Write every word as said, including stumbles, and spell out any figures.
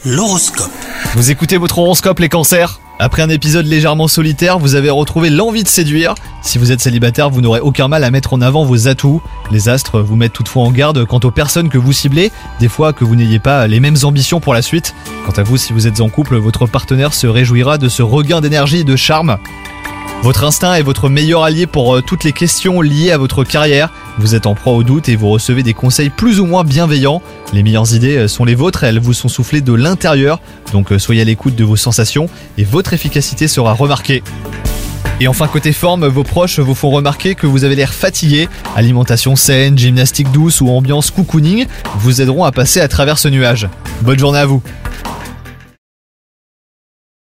L'horoscope. Vous écoutez votre horoscope les cancers ? Après un épisode légèrement solitaire, vous avez retrouvé l'envie de séduire. Si vous êtes célibataire, vous n'aurez aucun mal à mettre en avant vos atouts. Les astres vous mettent toutefois en garde quant aux personnes que vous ciblez, des fois que vous n'ayez pas les mêmes ambitions pour la suite. Quant à vous, si vous êtes en couple, votre partenaire se réjouira de ce regain d'énergie et de charme. Votre instinct est votre meilleur allié pour toutes les questions liées à votre carrière. Vous êtes en proie au doute et vous recevez des conseils plus ou moins bienveillants. Les meilleures idées sont les vôtres, elles vous sont soufflées de l'intérieur. Donc soyez à l'écoute de vos sensations et votre efficacité sera remarquée. Et enfin côté forme, vos proches vous font remarquer que vous avez l'air fatigué. Alimentation saine, gymnastique douce ou ambiance cocooning vous aideront à passer à travers ce nuage. Bonne journée à vous.